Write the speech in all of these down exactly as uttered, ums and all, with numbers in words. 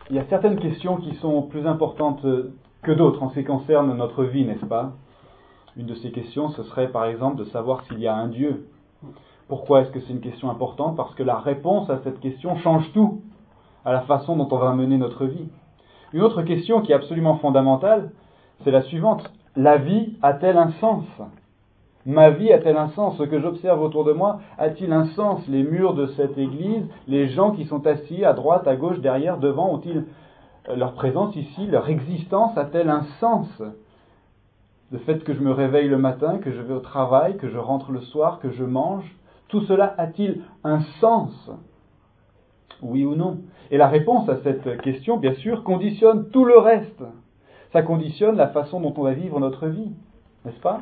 il y a certaines questions qui sont plus importantes que d'autres en ce qui concerne notre vie, n'est-ce pas? Une de ces questions, ce serait par exemple de savoir s'il y a un Dieu. Pourquoi est-ce que c'est une question importante? Parce que la réponse à cette question change tout à la façon dont on va mener notre vie. Une autre question qui est absolument fondamentale, c'est la suivante. La vie a-t-elle un sens? Ma vie a-t-elle un sens? Ce que j'observe autour de moi a-t-il un sens? Les murs de cette église, les gens qui sont assis à droite, à gauche, derrière, devant, ont-ils leur présence ici, leur existence a-t-elle un sens? Le fait que je me réveille le matin, que je vais au travail, que je rentre le soir, que je mange, tout cela a-t-il un sens? Oui ou non? Et la réponse à cette question, bien sûr, conditionne tout le reste. Ça conditionne la façon dont on va vivre notre vie, n'est-ce pas?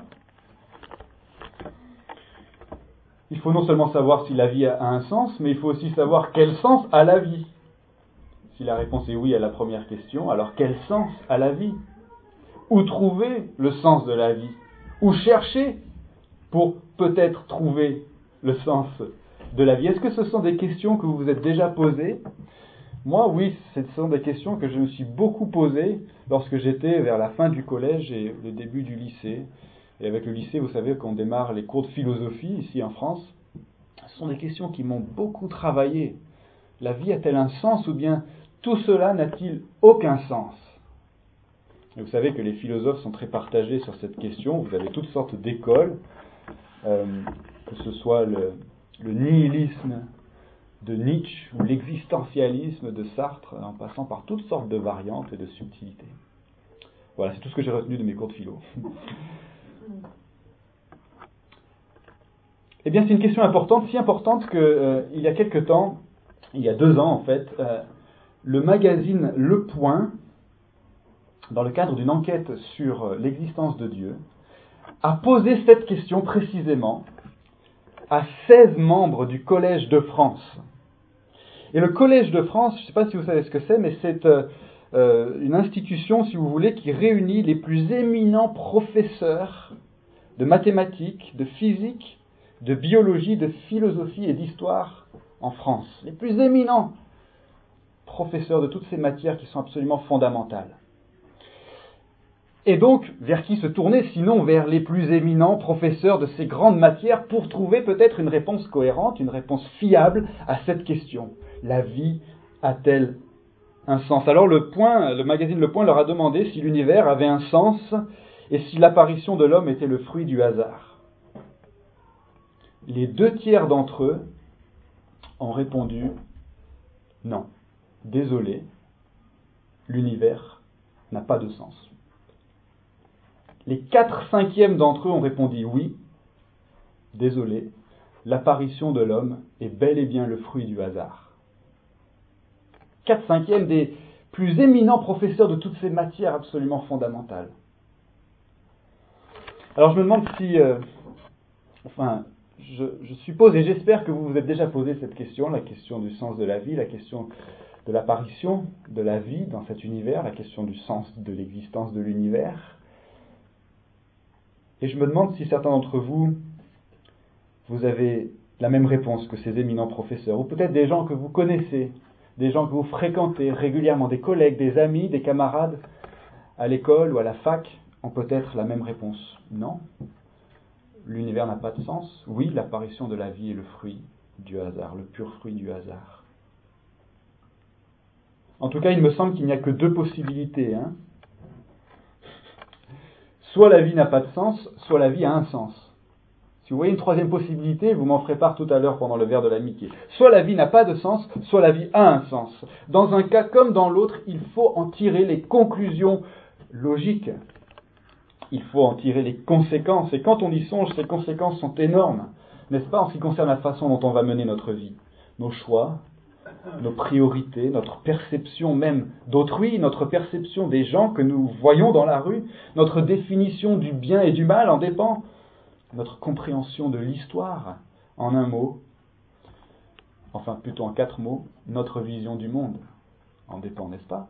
Il faut non seulement savoir si la vie a un sens, mais il faut aussi savoir quel sens a la vie. Si la réponse est oui à la première question, alors quel sens a la vie? Où trouver le sens de la vie? Où chercher pour peut-être trouver le sens de la vie? Est-ce que ce sont des questions que vous vous êtes déjà posées? Moi, oui, ce sont des questions que je me suis beaucoup posées lorsque j'étais vers la fin du collège et le début du lycée. Et avec le lycée, vous savez qu'on démarre les cours de philosophie ici en France. Ce sont des questions qui m'ont beaucoup travaillé. La vie a-t-elle un sens ou bien tout cela n'a-t-il aucun sens? Et vous savez que les philosophes sont très partagés sur cette question. Vous avez toutes sortes d'écoles, euh, que ce soit le, le nihilisme de Nietzsche ou l'existentialisme de Sartre, en passant par toutes sortes de variantes et de subtilités. Voilà, c'est tout ce que j'ai retenu de mes cours de philo. Eh bien, c'est une question importante, si importante qu'il euh, y a quelque temps, il y a deux ans en fait, euh, le magazine Le Point, dans le cadre d'une enquête sur l'existence de Dieu, a posé cette question précisément à seize membres du Collège de France. Et le Collège de France, je ne sais pas si vous savez ce que c'est, mais c'est euh, une institution, si vous voulez, qui réunit les plus éminents professeurs de mathématiques, de physique, de biologie, de philosophie et d'histoire en France. Les plus éminents professeurs de toutes ces matières qui sont absolument fondamentales. Et donc, vers qui se tourner, sinon vers les plus éminents professeurs de ces grandes matières pour trouver peut-être une réponse cohérente, une réponse fiable à cette question. La vie a-t-elle un sens? Alors le Point, le magazine Le Point leur a demandé si l'univers avait un sens et si l'apparition de l'homme était le fruit du hasard. Les deux tiers d'entre eux ont répondu non. Désolé, l'univers n'a pas de sens. Les quatre cinquièmes d'entre eux ont répondu oui. Désolé, l'apparition de l'homme est bel et bien le fruit du hasard. Quatre cinquièmes des plus éminents professeurs de toutes ces matières absolument fondamentales. Alors je me demande si, euh, enfin, je, je suppose et j'espère que vous vous êtes déjà posé cette question, la question du sens de la vie, la question de l'apparition de la vie dans cet univers, la question du sens de l'existence de l'univers. Et je me demande si certains d'entre vous, vous avez la même réponse que ces éminents professeurs, ou peut-être des gens que vous connaissez, des gens que vous fréquentez régulièrement, des collègues, des amis, des camarades à l'école ou à la fac, ont peut-être la même réponse. Non, l'univers n'a pas de sens. Oui, l'apparition de la vie est le fruit du hasard, le pur fruit du hasard. En tout cas, il me semble qu'il n'y a que deux possibilités, hein. Soit la vie n'a pas de sens, soit la vie a un sens. Si vous voyez une troisième possibilité, vous m'en ferez part tout à l'heure pendant le verre de l'amitié. Soit la vie n'a pas de sens, soit la vie a un sens. Dans un cas comme dans l'autre, il faut en tirer les conclusions logiques. Il faut en tirer les conséquences. Et quand on y songe, ces conséquences sont énormes, n'est-ce pas, en ce qui concerne la façon dont on va mener notre vie. Nos choix, nos priorités, notre perception même d'autrui, notre perception des gens que nous voyons dans la rue, notre définition du bien et du mal en dépend, notre compréhension de l'histoire, en un mot, enfin plutôt en quatre mots, notre vision du monde en dépend, n'est-ce pas?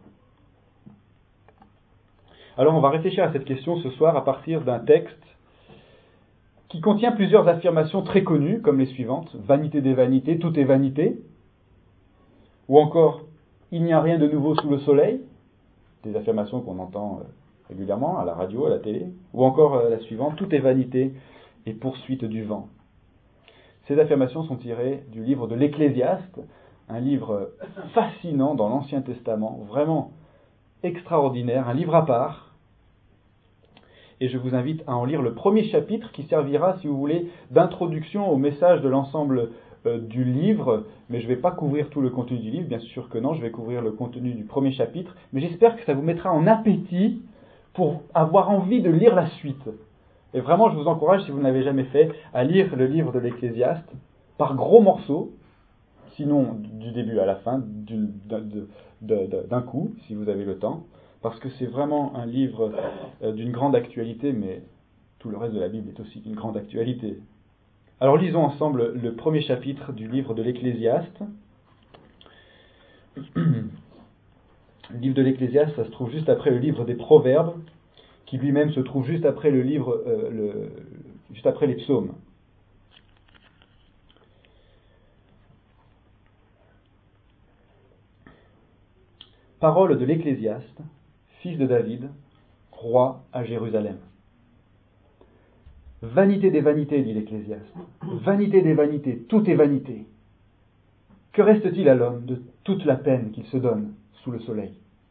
Alors on va réfléchir à cette question ce soir à partir d'un texte qui contient plusieurs affirmations très connues, comme les suivantes: vanité des vanités, tout est vanité. Ou encore, il n'y a rien de nouveau sous le soleil, des affirmations qu'on entend régulièrement à la radio, à la télé, ou encore la suivante, tout est vanité et poursuite du vent. Ces affirmations sont tirées du livre de l'Ecclésiaste, un livre fascinant dans l'Ancien Testament, vraiment extraordinaire, un livre à part. Et je vous invite à en lire le premier chapitre qui servira, si vous voulez, d'introduction au message de l'ensemble euh, du livre. Mais je ne vais pas couvrir tout le contenu du livre, bien sûr que non, je vais couvrir le contenu du premier chapitre. Mais j'espère que ça vous mettra en appétit pour avoir envie de lire la suite. Et vraiment, je vous encourage, si vous ne l'avez jamais fait, à lire le livre de l'Ecclésiaste par gros morceaux, sinon du début à la fin, du, de, de, de, d'un coup, si vous avez le temps, parce que c'est vraiment un livre euh, d'une grande actualité, mais tout le reste de la Bible est aussi d'une grande actualité. Alors lisons ensemble le premier chapitre du livre de l'Ecclésiaste. Le livre de l'Ecclésiaste, ça se trouve juste après le livre des Proverbes, qui lui-même se trouve juste après le livre, euh, le, juste après les psaumes. Parole de l'Ecclésiaste, fils de David, roi à Jérusalem. Vanité des vanités, dit l'Ecclésiaste. Vanité des vanités, tout est vanité. Que reste-t-il à l'homme de toute la peine qu'il se donne sous le soleil?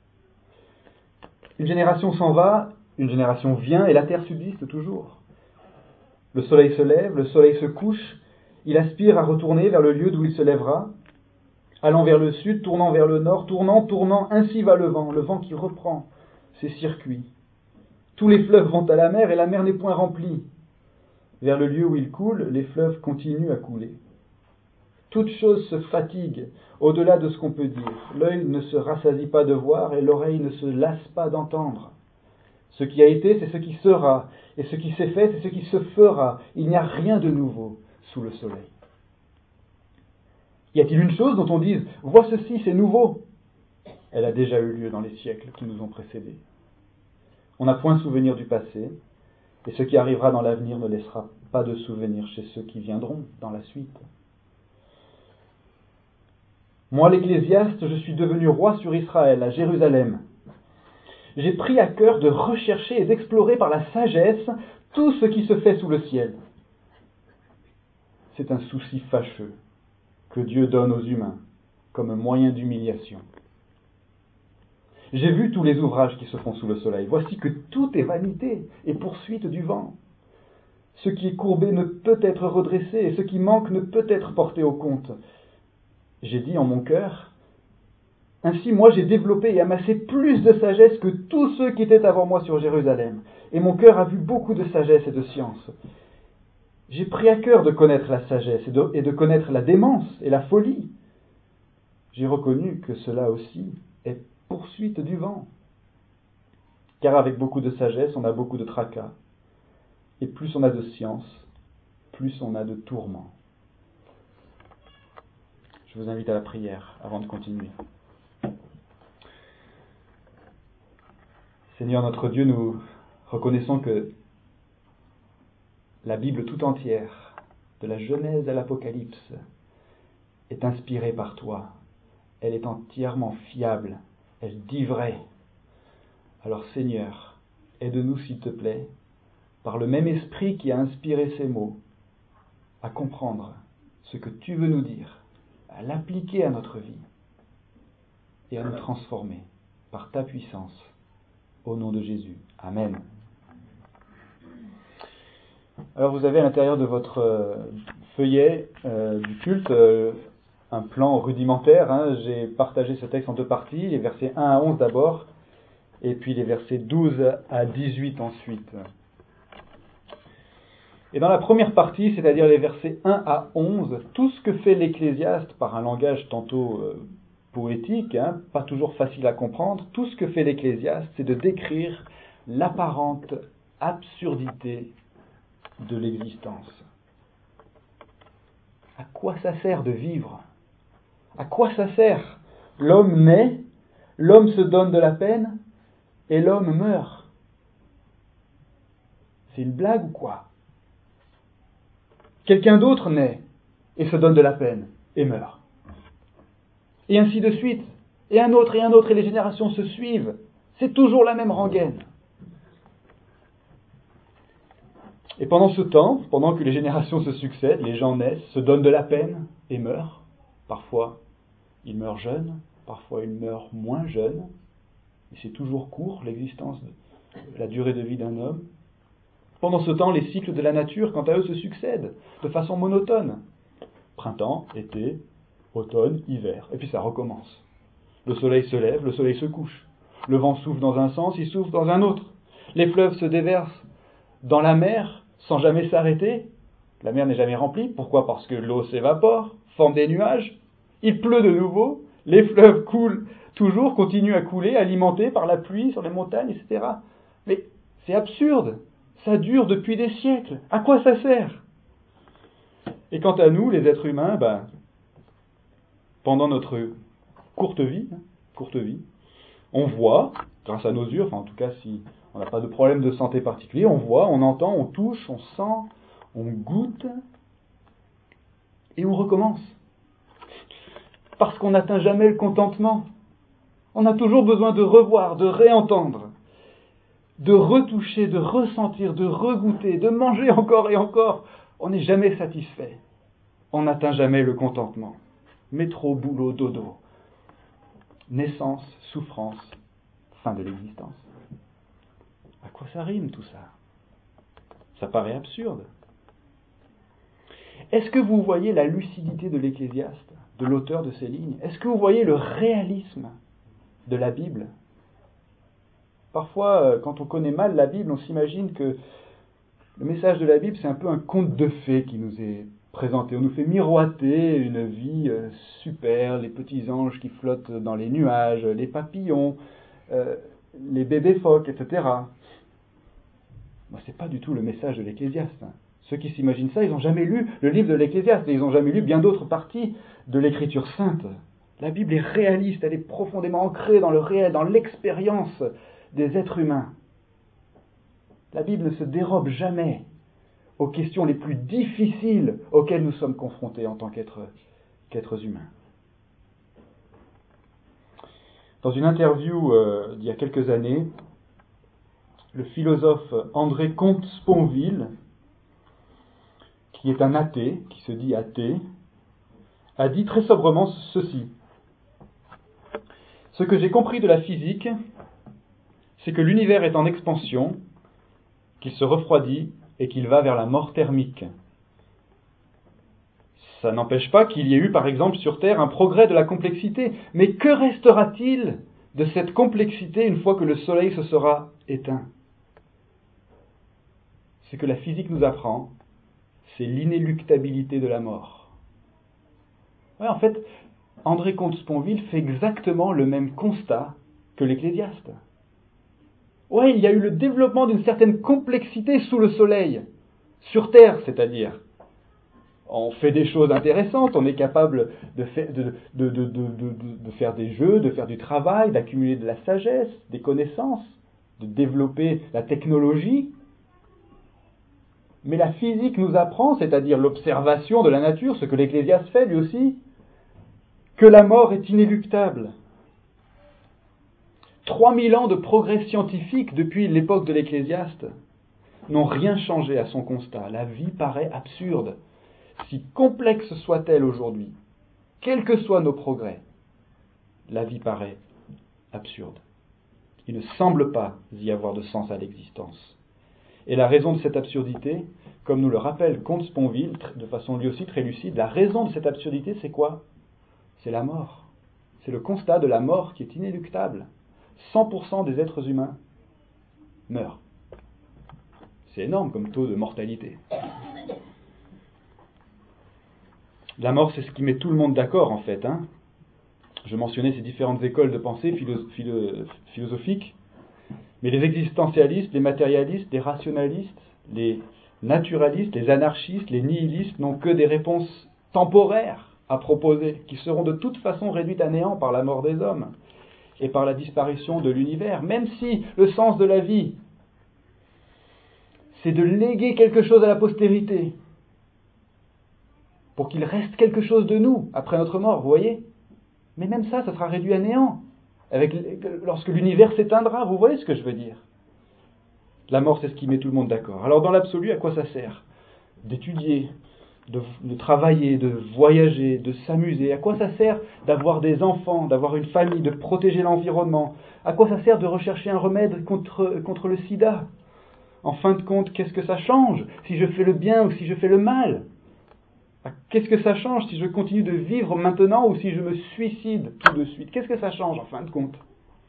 Une génération s'en va, une génération vient, et la terre subsiste toujours. Le soleil se lève, le soleil se couche, il aspire à retourner vers le lieu d'où il se lèvera, allant vers le sud, tournant vers le nord, tournant, tournant, ainsi va le vent, le vent qui reprend ses circuits. Tous les fleuves vont à la mer, et la mer n'est point remplie. Vers le lieu où il coule, les fleuves continuent à couler. Toute chose se fatigue au-delà de ce qu'on peut dire. L'œil ne se rassasie pas de voir, et l'oreille ne se lasse pas d'entendre. Ce qui a été, c'est ce qui sera, et ce qui s'est fait, c'est ce qui se fera. Il n'y a rien de nouveau sous le soleil. Y a-t-il une chose dont on dise « Vois ceci, c'est nouveau » ? Elle a déjà eu lieu dans les siècles qui nous ont précédés. On n'a point souvenir du passé, et ce qui arrivera dans l'avenir ne laissera pas de souvenir chez ceux qui viendront dans la suite. Moi, l'Ecclésiaste, je suis devenu roi sur Israël, à Jérusalem. J'ai pris à cœur de rechercher et d'explorer par la sagesse tout ce qui se fait sous le ciel. C'est un souci fâcheux que Dieu donne aux humains comme moyen d'humiliation. J'ai vu tous les ouvrages qui se font sous le soleil. Voici que tout est vanité et poursuite du vent. Ce qui est courbé ne peut être redressé, et ce qui manque ne peut être porté au compte. J'ai dit en mon cœur, ainsi moi j'ai développé et amassé plus de sagesse que tous ceux qui étaient avant moi sur Jérusalem. Et mon cœur a vu beaucoup de sagesse et de science. J'ai pris à cœur de connaître la sagesse et de, et de connaître la démence et la folie. J'ai reconnu que cela aussi est poursuite du vent. Car avec beaucoup de sagesse, on a beaucoup de tracas. Et plus on a de science, plus on a de tourments. Je vous invite à la prière avant de continuer. Seigneur notre Dieu, nous reconnaissons que la Bible tout entière, de la Genèse à l'Apocalypse, est inspirée par toi. Elle est entièrement fiable, elle dit vrai. Alors Seigneur, aide-nous s'il te plaît, par le même esprit qui a inspiré ces mots, à comprendre ce que tu veux nous dire, à l'appliquer à notre vie et à nous transformer par ta puissance. Au nom de Jésus. Amen. Alors vous avez à l'intérieur de votre euh, feuillet euh, du culte euh, un plan rudimentaire. Hein. J'ai partagé ce texte en deux parties, les versets un à onze d'abord, et puis les versets douze à dix-huit ensuite. Et dans la première partie, c'est-à-dire les versets un à onze, tout ce que fait l'Ecclésiaste par un langage tantôt euh, poétique, hein, pas toujours facile à comprendre, tout ce que fait l'Ecclésiaste, c'est de décrire l'apparente absurdité de l'existence. À quoi ça sert de vivre ? À quoi ça sert ? L'homme naît, l'homme se donne de la peine, et l'homme meurt. C'est une blague ou quoi ? Quelqu'un d'autre naît et se donne de la peine et meurt. Et ainsi de suite. et un autre, et un autre, et les générations se suivent. C'est toujours la même rengaine. Et pendant ce temps, pendant que les générations se succèdent, les gens naissent, se donnent de la peine et meurent. Parfois, ils meurent jeunes, parfois ils meurent moins jeunes. Et c'est toujours court, l'existence, de, la durée de vie d'un homme. Pendant ce temps, les cycles de la nature, quant à eux, se succèdent de façon monotone. Printemps, été, automne, hiver. Et puis ça recommence. Le soleil se lève, le soleil se couche. Le vent souffle dans un sens, il souffle dans un autre. Les fleuves se déversent dans la mer sans jamais s'arrêter. La mer n'est jamais remplie. Pourquoi ? Parce que l'eau s'évapore, forme des nuages. Il pleut de nouveau. Les fleuves coulent toujours, continuent à couler, alimentés par la pluie sur les montagnes, et cetera. Mais c'est absurde. Ça dure depuis des siècles. À quoi ça sert ? Et quant à nous, les êtres humains, ben, pendant notre courte vie, hein, courte vie, on voit, grâce à nos yeux, enfin en tout cas si on n'a pas de problème de santé particulier, on voit, on entend, on touche, on sent, on goûte, et on recommence. Parce qu'on n'atteint jamais le contentement. On a toujours besoin de revoir, de réentendre, de retoucher, de ressentir, de regoûter, de manger encore et encore. On n'est jamais satisfait. On n'atteint jamais le contentement. Métro, boulot, dodo. Naissance, souffrance, fin de l'existence. À quoi ça rime tout ça ? Ça paraît absurde. Est-ce que vous voyez la lucidité de l'Ecclésiaste, de l'auteur de ces lignes ? Est-ce que vous voyez le réalisme de la Bible ? Parfois, quand on connaît mal la Bible, on s'imagine que le message de la Bible, c'est un peu un conte de fées qui nous est présenté. On nous fait miroiter une vie super, les petits anges qui flottent dans les nuages, les papillons, euh, les bébés phoques, et cetera. Moi, c'est pas du tout le message de l'Ecclésiaste. Ceux qui s'imaginent ça, ils n'ont jamais lu le livre de l'Ecclésiaste et ils n'ont jamais lu bien d'autres parties de l'Écriture sainte. La Bible est réaliste, elle est profondément ancrée dans le réel, dans l'expérience des êtres humains. La Bible ne se dérobe jamais aux questions les plus difficiles auxquelles nous sommes confrontés en tant qu'êtres, qu'êtres humains. Dans une interview euh, d'il y a quelques années, le philosophe André Comte-Sponville, qui est un athée, qui se dit athée, a dit très sobrement ceci. Ce que j'ai compris de la physique, c'est que l'univers est en expansion, qu'il se refroidit et qu'il va vers la mort thermique. Ça n'empêche pas qu'il y ait eu, par exemple, sur Terre, un progrès de la complexité. Mais que restera-t-il de cette complexité une fois que le Soleil se sera éteint ? Ce que la physique nous apprend, c'est l'inéluctabilité de la mort. Ouais, en fait, André Comte-Sponville fait exactement le même constat que l'Ecclésiaste. Oui, il y a eu le développement d'une certaine complexité sous le soleil, sur Terre, c'est-à-dire. On fait des choses intéressantes, on est capable de faire, de, de, de, de, de, de faire des jeux, de faire du travail, d'accumuler de la sagesse, des connaissances, de développer la technologie. Mais la physique nous apprend, c'est-à-dire l'observation de la nature, ce que l'Ecclésiaste fait lui aussi, que la mort est inéluctable. trois mille ans de progrès scientifique depuis l'époque de l'Ecclésiaste n'ont rien changé à son constat. La vie paraît absurde. Si complexe soit-elle aujourd'hui, quels que soient nos progrès, la vie paraît absurde. Il ne semble pas y avoir de sens à l'existence. Et la raison de cette absurdité, comme nous le rappelle Comte-Sponville, de façon lui aussi très lucide, la raison de cette absurdité, c'est quoi ? C'est la mort. C'est le constat de la mort qui est inéluctable. cent pour cent des êtres humains meurent. C'est énorme comme taux de mortalité. La mort, c'est ce qui met tout le monde d'accord, en fait. Hein. Je mentionnais ces différentes écoles de pensée philo- philo- philosophiques, mais les existentialistes, les matérialistes, les rationalistes, les naturalistes, les anarchistes, les nihilistes n'ont que des réponses temporaires à proposer, qui seront de toute façon réduites à néant par la mort des hommes et par la disparition de l'univers, même si le sens de la vie, c'est de léguer quelque chose à la postérité, pour qu'il reste quelque chose de nous après notre mort, vous voyez ? Mais même ça, ça sera réduit à néant. Avec, lorsque l'univers s'éteindra, vous voyez ce que je veux dire? La mort, c'est ce qui met tout le monde d'accord. Alors dans l'absolu, à quoi ça sert? D'étudier, de, de travailler, de voyager, de s'amuser. À quoi ça sert d'avoir des enfants, d'avoir une famille, de protéger l'environnement? À quoi ça sert de rechercher un remède contre, contre le sida? En fin de compte, qu'est-ce que ça change si je fais le bien ou si je fais le mal? Qu'est-ce que ça change si je continue de vivre maintenant ou si je me suicide tout de suite? Qu'est-ce que ça change en fin de compte?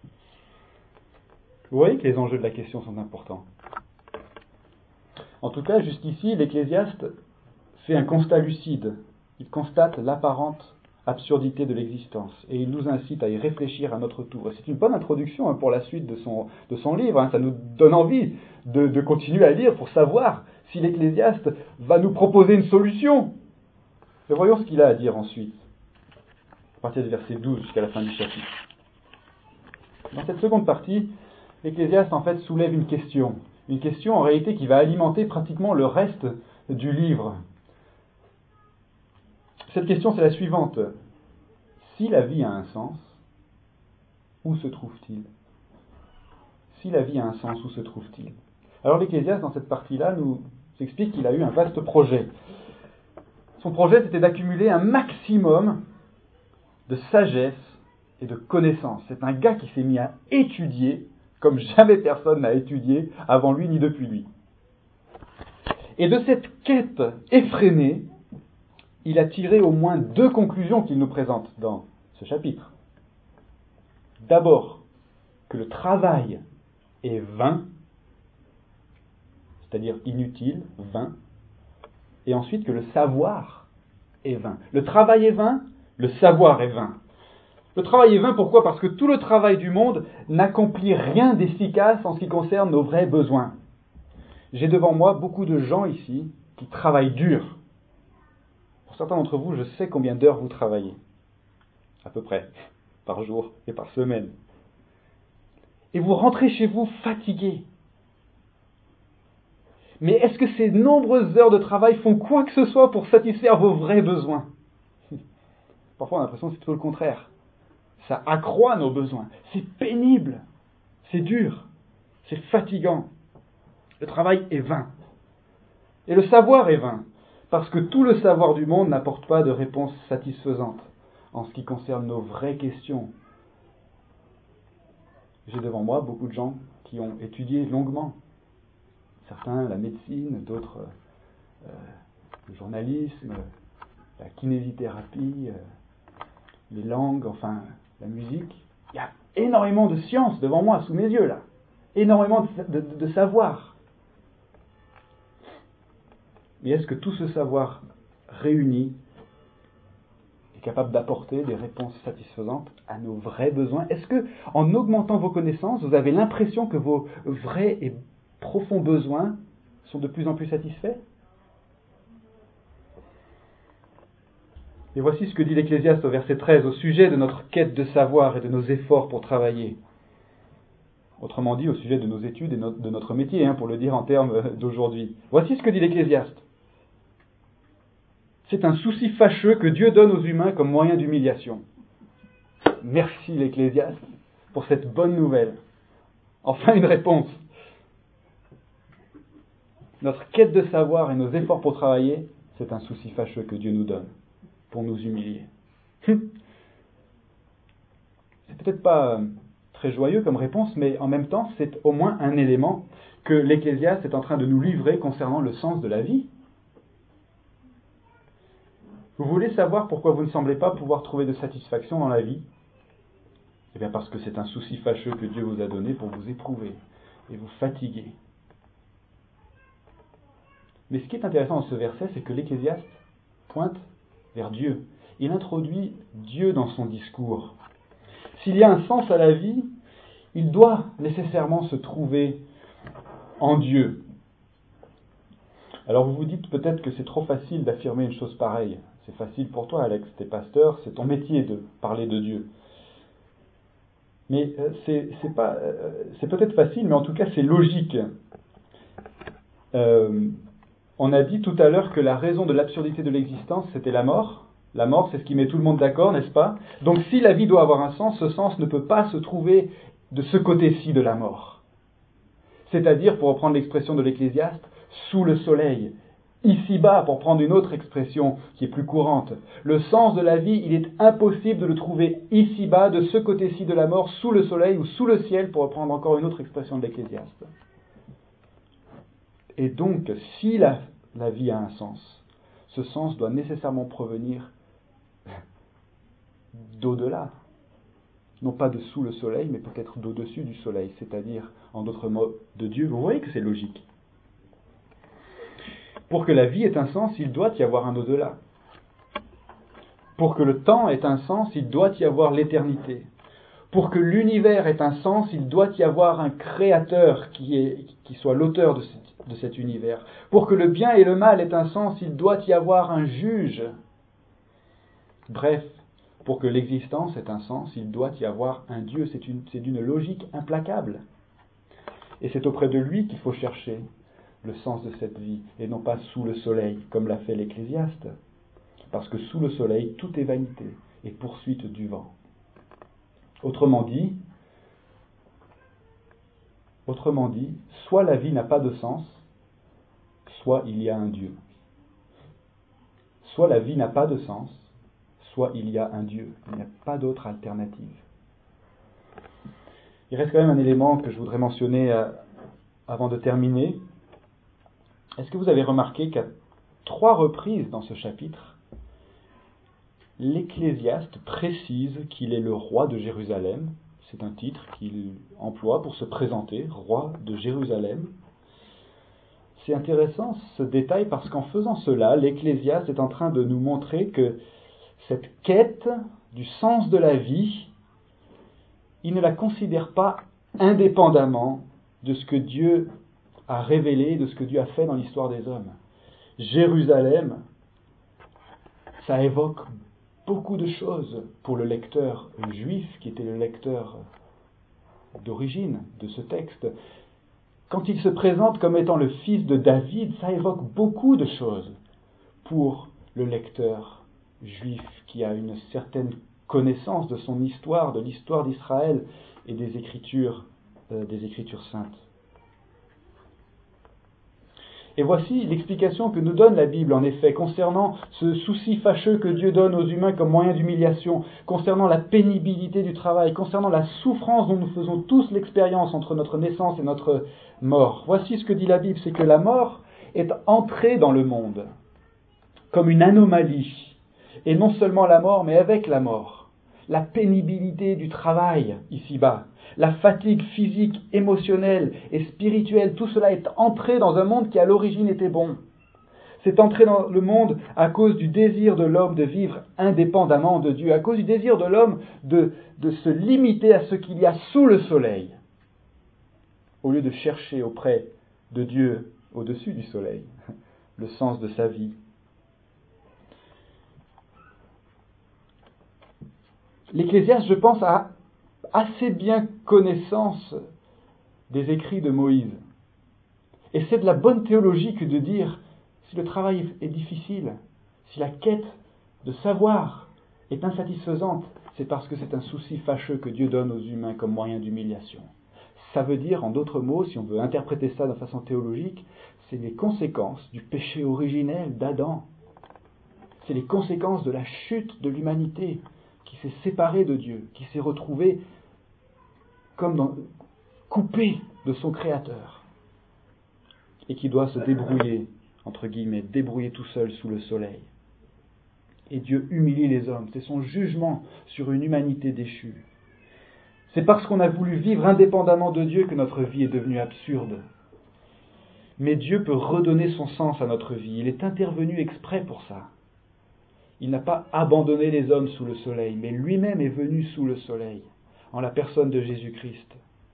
Vous voyez que les enjeux de la question sont importants. En tout cas, jusqu'ici, l'Ecclésiaste fait un constat lucide. Il constate l'apparente absurdité de l'existence et il nous incite à y réfléchir à notre tour. Et c'est une bonne introduction hein, pour la suite de son, de son livre. Hein. Ça nous donne envie de, de continuer à lire pour savoir si l'Ecclésiaste va nous proposer une solution. Mais voyons ce qu'il a à dire ensuite, à partir du verset douze jusqu'à la fin du chapitre. Dans cette seconde partie, l'Ecclésiaste en fait soulève une question. Une question en réalité qui va alimenter pratiquement le reste du livre. Cette question c'est la suivante. Si la vie a un sens, où se trouve-t-il? Si la vie a un sens, où se trouve-t-il? Alors l'Ecclésiaste dans cette partie-là nous explique qu'il a eu un vaste projet. Son projet, c'était d'accumuler un maximum de sagesse et de connaissances. C'est un gars qui s'est mis à étudier comme jamais personne n'a étudié avant lui ni depuis lui. Et de cette quête effrénée, il a tiré au moins deux conclusions qu'il nous présente dans ce chapitre. D'abord, que le travail est vain, c'est-à-dire inutile, vain, et ensuite que le savoir est vain. Le travail est vain, le savoir est vain. Le travail est vain, pourquoi? Parce que tout le travail du monde n'accomplit rien d'efficace en ce qui concerne nos vrais besoins. J'ai devant moi beaucoup de gens ici qui travaillent dur. Pour certains d'entre vous, je sais combien d'heures vous travaillez. À peu près, par jour et par semaine. Et vous rentrez chez vous fatigués. Mais est-ce que ces nombreuses heures de travail font quoi que ce soit pour satisfaire vos vrais besoins? Parfois on a l'impression que c'est plutôt le contraire. Ça accroît nos besoins. C'est pénible. C'est dur. C'est fatigant. Le travail est vain. Et le savoir est vain. Parce que tout le savoir du monde n'apporte pas de réponse satisfaisante en ce qui concerne nos vraies questions. J'ai devant moi beaucoup de gens qui ont étudié longuement. Certains la médecine, d'autres euh, le journalisme, la kinésithérapie, euh, les langues, enfin la musique. Il y a énormément de science devant moi, sous mes yeux là. Énormément de, de, de savoir. Mais est-ce que tout ce savoir réuni est capable d'apporter des réponses satisfaisantes à nos vrais besoins? Est-ce que, en augmentant vos connaissances, vous avez l'impression que vos vrais et profonds besoins sont de plus en plus satisfaits? Et voici ce que dit l'Ecclésiaste au verset treize au sujet de notre quête de savoir et de nos efforts pour travailler. Autrement dit, au sujet de nos études et de notre métier, hein, pour le dire en termes d'aujourd'hui. Voici ce que dit l'Ecclésiaste. C'est un souci fâcheux que Dieu donne aux humains comme moyen d'humiliation. Merci l'Ecclésiaste pour cette bonne nouvelle. Enfin une réponse. Notre quête de savoir et nos efforts pour travailler, c'est un souci fâcheux que Dieu nous donne pour nous humilier. C'est peut-être pas très joyeux comme réponse, mais en même temps, c'est au moins un élément que l'Ecclésiaste est en train de nous livrer concernant le sens de la vie. Vous voulez savoir pourquoi vous ne semblez pas pouvoir trouver de satisfaction dans la vie? Eh bien parce que c'est un souci fâcheux que Dieu vous a donné pour vous éprouver et vous fatiguer. Mais ce qui est intéressant dans ce verset, c'est que l'Ecclésiaste pointe vers Dieu. Il introduit Dieu dans son discours. S'il y a un sens à la vie, il doit nécessairement se trouver en Dieu. Alors vous vous dites peut-être que c'est trop facile d'affirmer une chose pareille. C'est facile pour toi, Alex, t'es pasteur, c'est ton métier de parler de Dieu. Mais euh, c'est, c'est, pas, euh, c'est peut-être facile, mais en tout cas c'est logique. Euh, on a dit tout à l'heure que la raison de l'absurdité de l'existence, c'était la mort. La mort, c'est ce qui met tout le monde d'accord, n'est-ce pas? Donc si la vie doit avoir un sens, ce sens ne peut pas se trouver de ce côté-ci de la mort. C'est-à-dire, pour reprendre l'expression de l'Ecclésiaste, sous le soleil. Ici-bas, pour prendre une autre expression qui est plus courante. Le sens de la vie, il est impossible de le trouver ici-bas, de ce côté-ci de la mort, sous le soleil ou sous le ciel, pour reprendre encore une autre expression de l'Ecclésiaste. Et donc, si la, la vie a un sens, ce sens doit nécessairement provenir d'au-delà. Non pas de sous le soleil, mais peut-être d'au-dessus du soleil, c'est-à-dire, en d'autres mots, de Dieu. Vous voyez que c'est logique. Pour que la vie ait un sens, il doit y avoir un au-delà. Pour que le temps ait un sens, il doit y avoir l'éternité. Pour que l'univers ait un sens, il doit y avoir un créateur qui, est, qui soit l'auteur de, ce, de cet univers. Pour que le bien et le mal aient un sens, il doit y avoir un juge. Bref, pour que l'existence ait un sens, il doit y avoir un Dieu. C'est, une, c'est d'une logique implacable. Et c'est auprès de lui qu'il faut chercher le sens de cette vie, et non pas sous le soleil, comme l'a fait l'Ecclésiaste. Parce que sous le soleil, tout est vanité et poursuite du vent. Autrement dit, autrement dit, soit la vie n'a pas de sens, soit il y a un Dieu. Soit la vie n'a pas de sens, soit il y a un Dieu. Il n'y a pas d'autre alternative. Il reste quand même un élément que je voudrais mentionner euh, avant de terminer. Est-ce que vous avez remarqué qu'à trois reprises dans ce chapitre, l'Ecclésiaste précise qu'il est le roi de Jérusalem? C'est un titre qu'il emploie pour se présenter, roi de Jérusalem. C'est intéressant ce détail parce qu'en faisant cela, l'Ecclésiaste est en train de nous montrer que cette quête du sens de la vie, il ne la considère pas indépendamment de ce que Dieu a révélé, de ce que Dieu a fait dans l'histoire des hommes. Jérusalem, ça évoque beaucoup de choses pour le lecteur juif, qui était le lecteur d'origine de ce texte. Quand il se présente comme étant le fils de David, ça évoque beaucoup de choses pour le lecteur juif qui a une certaine connaissance de son histoire, de l'histoire d'Israël et des Écritures, euh, des Écritures saintes. Et voici l'explication que nous donne la Bible, en effet, concernant ce souci fâcheux que Dieu donne aux humains comme moyen d'humiliation, concernant la pénibilité du travail, concernant la souffrance dont nous faisons tous l'expérience entre notre naissance et notre mort. Voici ce que dit la Bible, c'est que la mort est entrée dans le monde comme une anomalie. Et non seulement la mort, mais avec la mort. La pénibilité du travail ici-bas, la fatigue physique, émotionnelle et spirituelle, tout cela est entré dans un monde qui à l'origine était bon. C'est entré dans le monde à cause du désir de l'homme de vivre indépendamment de Dieu, à cause du désir de l'homme de, de se limiter à ce qu'il y a sous le soleil, au lieu de chercher auprès de Dieu, au-dessus du soleil, le sens de sa vie. L'Ecclésiaste, je pense, a assez bien connaissance des écrits de Moïse. Et c'est de la bonne théologie que de dire, si le travail est difficile, si la quête de savoir est insatisfaisante, c'est parce que c'est un souci fâcheux que Dieu donne aux humains comme moyen d'humiliation. Ça veut dire, en d'autres mots, si on veut interpréter ça de façon théologique, c'est les conséquences du péché originel d'Adam. C'est les conséquences de la chute de l'humanité qui s'est séparée de Dieu, qui s'est retrouvée comme dans, coupée de son Créateur, et qui doit se débrouiller, entre guillemets, débrouiller tout seul sous le soleil. Et Dieu humilie les hommes, c'est son jugement sur une humanité déchue. C'est parce qu'on a voulu vivre indépendamment de Dieu que notre vie est devenue absurde. Mais Dieu peut redonner son sens à notre vie, il est intervenu exprès pour ça. Il n'a pas abandonné les hommes sous le soleil, mais lui-même est venu sous le soleil, en la personne de Jésus-Christ.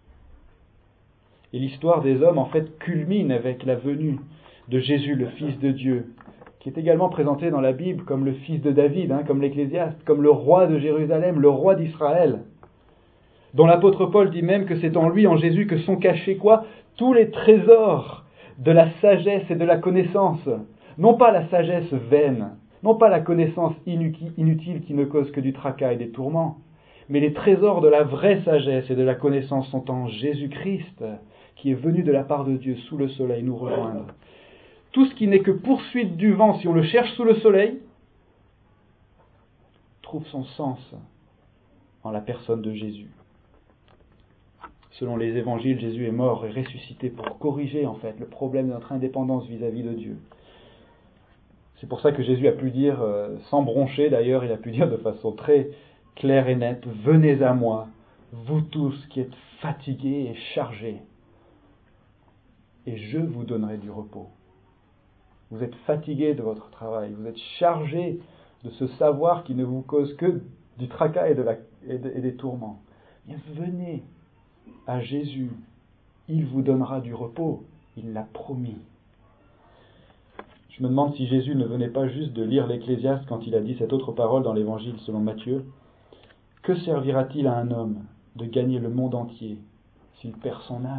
Et l'histoire des hommes, en fait, culmine avec la venue de Jésus, le Fils de Dieu, qui est également présenté dans la Bible comme le fils de David, hein, comme l'Ecclésiaste, comme le roi de Jérusalem, le roi d'Israël, dont l'apôtre Paul dit même que c'est en lui, en Jésus, que sont cachés quoi ? Tous les trésors de la sagesse et de la connaissance. Non pas la sagesse vaine, Non pas la connaissance inutile, inutile qui ne cause que du tracas et des tourments, mais les trésors de la vraie sagesse et de la connaissance sont en Jésus-Christ, qui est venu de la part de Dieu sous le soleil nous rejoindre. Tout ce qui n'est que poursuite du vent, si on le cherche sous le soleil, trouve son sens en la personne de Jésus. Selon les évangiles, Jésus est mort et ressuscité pour corriger en fait le problème de notre indépendance vis-à-vis de Dieu. C'est pour ça que Jésus a pu dire, euh, sans broncher d'ailleurs, il a pu dire de façon très claire et nette, « Venez à moi, vous tous qui êtes fatigués et chargés, et je vous donnerai du repos. » Vous êtes fatigués de votre travail, vous êtes chargés de ce savoir qui ne vous cause que du tracas et, de la, et, de, et des tourments. Bien, venez à Jésus, il vous donnera du repos, il l'a promis. Je me demande si Jésus ne venait pas juste de lire l'Ecclésiaste quand il a dit cette autre parole dans l'Évangile selon Matthieu. Que servira-t-il à un homme de gagner le monde entier s'il perd son âme ?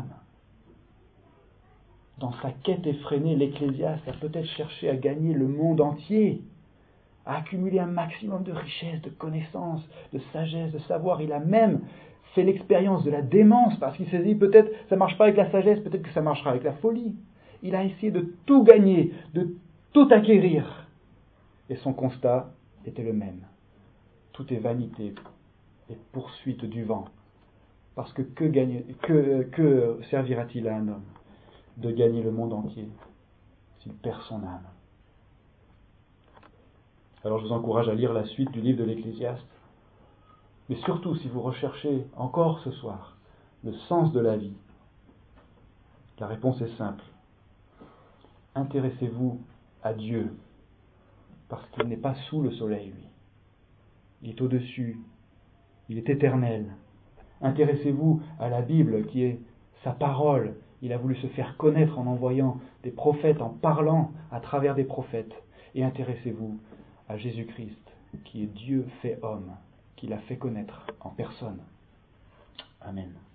Dans sa quête effrénée, l'Ecclésiaste a peut-être cherché à gagner le monde entier, à accumuler un maximum de richesses, de connaissances, de sagesse, de savoir. Il a même fait l'expérience de la démence, parce qu'il s'est dit peut-être ça ne marche pas avec la sagesse, peut-être que ça marchera avec la folie. Il a essayé de tout gagner, de tout acquérir. Et son constat était le même. Tout est vanité et poursuite du vent. Parce que que, gagne, que, que servira-t-il à un homme de gagner le monde entier s'il perd son âme ? Alors je vous encourage à lire la suite du livre de l'Ecclésiaste. Mais surtout, si vous recherchez encore ce soir le sens de la vie, la réponse est simple. Intéressez-vous à Dieu, parce qu'il n'est pas sous le soleil, lui. Il est au-dessus, il est éternel. Intéressez-vous à la Bible, qui est sa parole. Il a voulu se faire connaître en envoyant des prophètes, en parlant à travers des prophètes. Et intéressez-vous à Jésus-Christ, qui est Dieu fait homme, qui l'a fait connaître en personne. Amen.